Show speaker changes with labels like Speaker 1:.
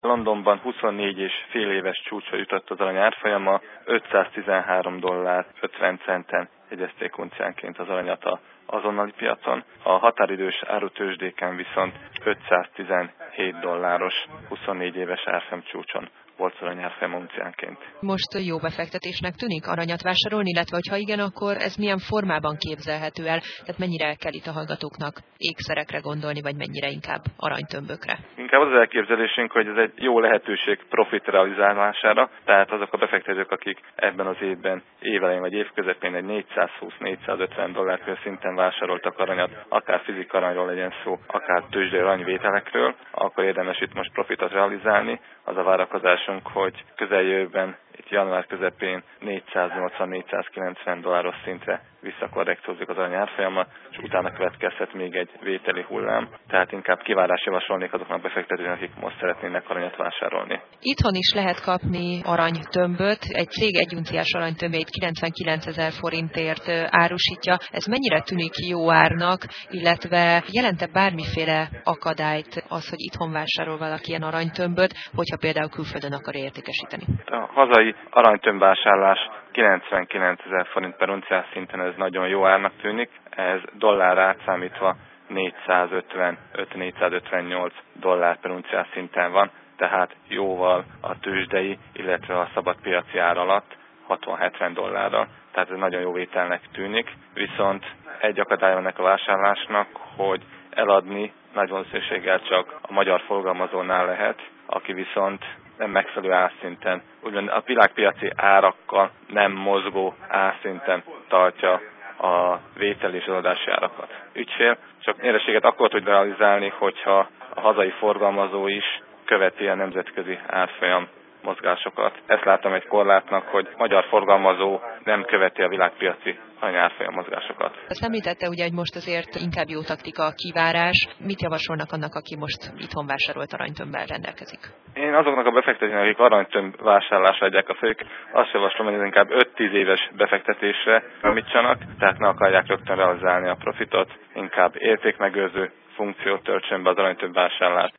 Speaker 1: Londonban 24 és fél éves csúcsra jutott az arany árfolyama, $513.50 jegyezték unciánként az aranyat az azonnali piacon. A határidős árutőzsdéken viszont $517 24 éves árfolyam csúcson volt az arany árfolyama unciánként.
Speaker 2: Most jó befektetésnek tűnik aranyat vásárolni, illetve ha igen, akkor ez milyen formában képzelhető el? Tehát mennyire kell itt a hallgatóknak ékszerekre gondolni, vagy mennyire inkább aranytömbökre?
Speaker 1: Inkább az elképzelésünk, hogy ez egy jó lehetőség profit realizálására, tehát azok a befektetők, akik ebben az évben évelején vagy évközepén egy $420-450 szinten vásároltak aranyat, akár fizikaranyról legyen szó, akár tőzsdei aranyvételekről, akkor érdemes itt most profitot realizálni. Az a várakozásunk, hogy közeljövőben, itt január közepén $480-490 szintre visszakorrekciózik az arany árfolyama, és utána következhet még egy vételi hullám. Tehát inkább kivárást javasolnék azoknak befektetőknek, akik most szeretnének aranyat vásárolni.
Speaker 2: Itthon is lehet kapni aranytömböt. Egy cég egy unciás aranytömbjeit 99 000 forintért árusítja. Ez mennyire tűnik jó árnak, illetve jelent-e bármiféle akadályt az, hogy itthon vásárol valaki ilyen aranytömböt, hogyha például külföldön akar értékesíteni?
Speaker 1: A hazai aranytömbvásárlás 99 000 forint per unciás szinten, ez nagyon jó árnak tűnik. Ez dollárra átszámítva $455-458 per unciás szinten van, tehát jóval a tőzsdei, illetve a szabadpiaci ár alatt, $60-70, tehát ez nagyon jó vételnek tűnik. Viszont egy akadály ennek a vásárlásnak, hogy eladni nagy valószínűséggel csak a magyar forgalmazónál lehet, aki viszont nem megfelelő árszinten, úgymond a világpiaci árakkal nem mozgó árszinten tartja a vétel és eladási árakat. Ügyfél csak nyereséget akkor tud realizálni, hogyha a hazai forgalmazó is követi a nemzetközi árfolyam mozgásokat. Ezt látom egy korlátnak, hogy magyar forgalmazó nem követi a világpiaci aranyárfolyam mozgásokat.
Speaker 2: Ezt említette ugye, hogy most azért inkább jó taktika a kivárás. Mit javasolnak annak, aki most itthon vásárolt aranytömbbel rendelkezik?
Speaker 1: Én azoknak a befektetőknek, akik aranytömb vásárlásra adják a fejük, azt javaslom, hogy inkább 5-10 éves befektetésre számítsanak, tehát ne akarják rögtön realizálni a profitot, inkább értékmegőrző funkciót töltsön be az aranytömb vásárlás.